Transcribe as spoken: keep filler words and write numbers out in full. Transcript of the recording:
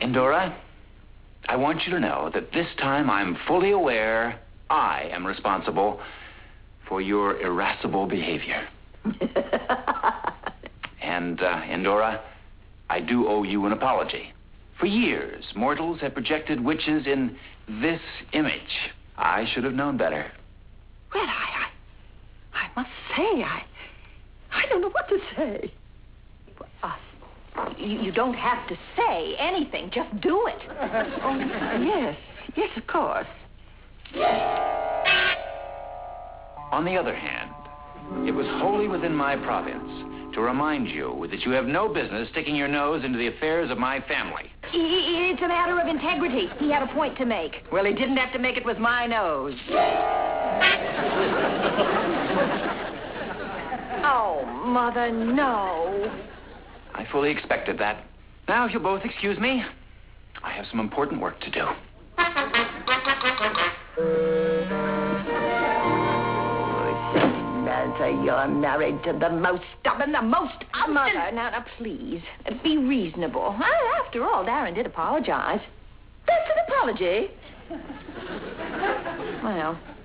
Endora, I want you to know that this time I'm fully aware I am responsible for your irascible behavior. And, uh, Endora, I do owe you an apology. For years, mortals have projected witches in this image. I should have known better. Well, I, I, I must say, I, I don't know what to say. Uh, you, you don't have to say anything. Just do it. Oh, yes. Yes, of course. On the other hand, it was wholly within my province to remind you that you have no business sticking your nose into the affairs of my family. It's a matter of integrity. He had a point to make. Well, he didn't have to make it with my nose. Oh, Mother, no. I fully expected that. Now, if you'll both excuse me, I have some important work to do. Samantha, you're married to the most stubborn, the most obstinate... Mother, now, now, please, be reasonable. Huh? After all, Darren did apologize. That's an apology. Well...